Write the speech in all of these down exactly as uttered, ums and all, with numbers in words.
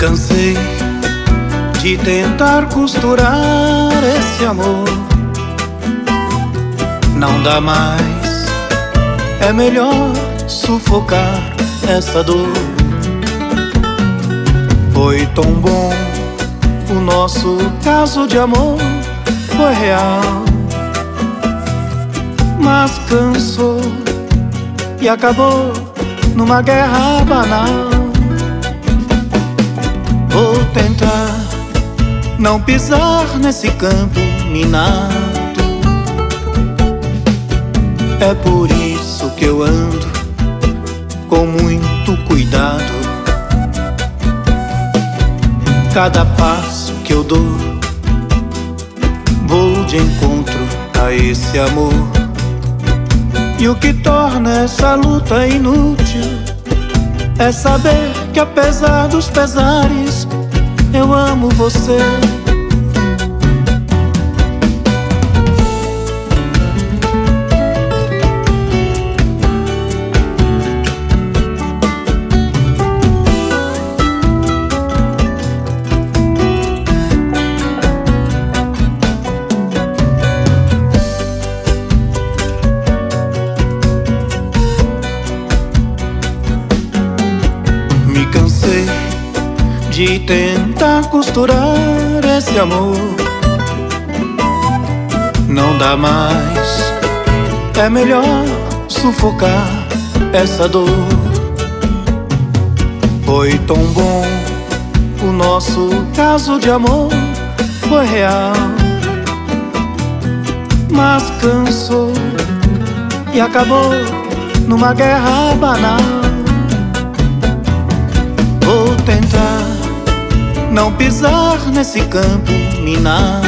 Cansei de tentar costurar esse amor. Não dá mais, é melhor sufocar essa dor. Foi tão bom, o nosso caso de amor foi real, mas cansou e acabou numa guerra banal. Vou tentar não pisar nesse campo minado. É por isso que eu ando com muito cuidado. Cada passo que eu dou, vou de encontro a esse amor. E o que torna essa luta inútil é saber que apesar dos pesares, eu amo você. Me cansei de tentar costurar esse amor. Não dá mais, é melhor sufocar essa dor. Foi tão bom, o nosso caso de amor foi real, mas cansou e acabou numa guerra banal. Vou tentar não pisar nesse campo minado.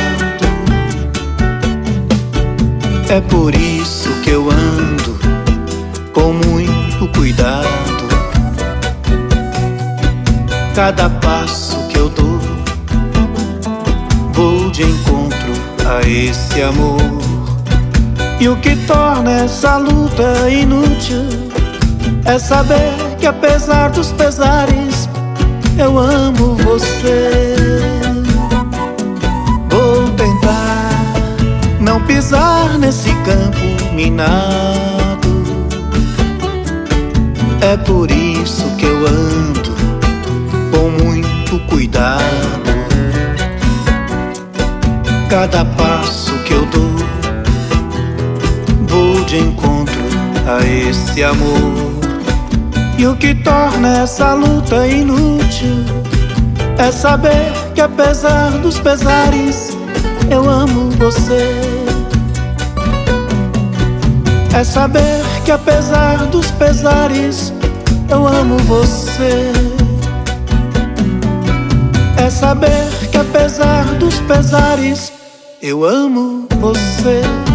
É por isso que eu ando com muito cuidado. Cada passo que eu dou, vou de encontro a esse amor. E o que torna essa luta inútil é saber que apesar dos pesares, eu amo você. Vou tentar não pisar nesse campo minado. É por isso que eu ando com muito cuidado. Cada passo que eu dou, vou de encontro a esse amor. E o que torna essa luta inútil é saber que apesar dos pesares, eu amo você. É saber que apesar dos pesares, eu amo você. É saber que apesar dos pesares, eu amo você.